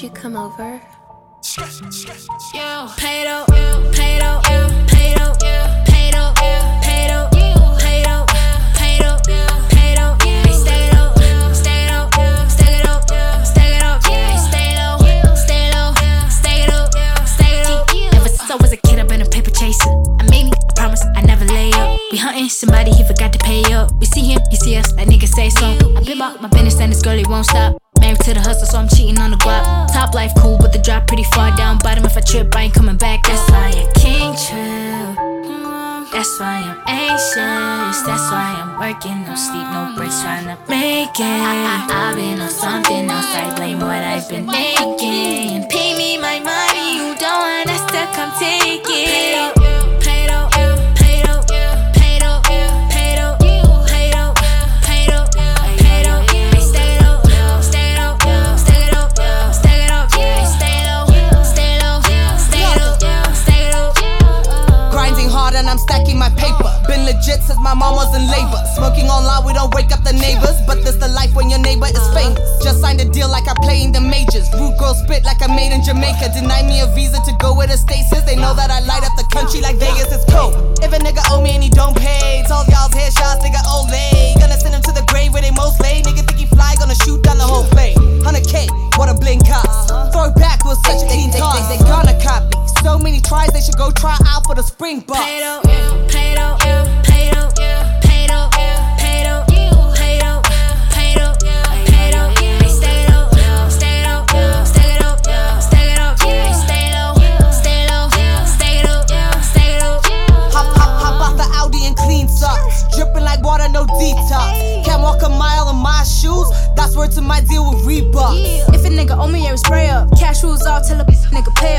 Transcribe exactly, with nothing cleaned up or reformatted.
you come over? Yeah, Play-Doh, Play-Doh, Play-Doh, Play-Doh, Play-Doh, Play-Doh, Play-Doh, Play-Doh. Hey, stay low, stay low, stay it up, stay it up. Hey, stay low, stay low, stay it up, stay it up. Ever since I was a kid, I've been a paper chaser. I made me a promise, I never lay up. We hunting somebody, he forgot to pay up. We see him, you see us, that nigga say so. I been about my business and this girl, it won't stop. Married to the hustle, so I'm cheating on the guap. Top life cool, but the drop pretty far down. Bottom, if I trip, I ain't coming back. That's why I can't chill. That's why I'm anxious. That's why I'm working, no sleep, no breaks, trying to make it. I, I, I've been on something else, I blame what I've been making. Pay me my money, you don't want us to come take it. Play-Doh, Play-Doh, Play-Doh, Play-Doh, Play-Doh, Play-Doh, Play-Doh, Play-Doh. Hey, stay low, stay low, stay it up, stay it up. Hey, stay low, stay low, stay it up, stay it up. Grinding hard and I'm stacking my paper. Been legit since my mom was in labor. Smoking all loud, we don't wake up the neighbors. But this the life when your neighbor is famous. Just signed a deal like I play in the majors. Rude girl spit like I made in Jamaica. Deny me a visa to go where the states is. They know that I light up the country like Vegas, it's cold. If a nigga owe me and he don't pay, told y'all's headshots, nigga Olay. Gonna send him to the grave where they most lay. Nigga think he fly, gonna shoot down the whole play. one hundred K, what a bling cost. Throw it back was such a clean toss. They, they, they gonna copy. So many tries, they should go try out for the spring box. Play-Doh, Play-Doh, Play-Doh, Play-Doh, Play-Doh, Play-Doh, Play-Doh, Play-Doh. Hey, stay low, stay low, stay it up, stay it up. Hey, stay low, stay low, stay it up, stay it up. Hop, hop, hop off the Audi and clean socks. Dripping like water, no detox. Can't walk a mile in my shoes. That's word to my deal with Reebok. If a nigga owe me, yeah, we spray up. Cash rules off, tell a nigga pay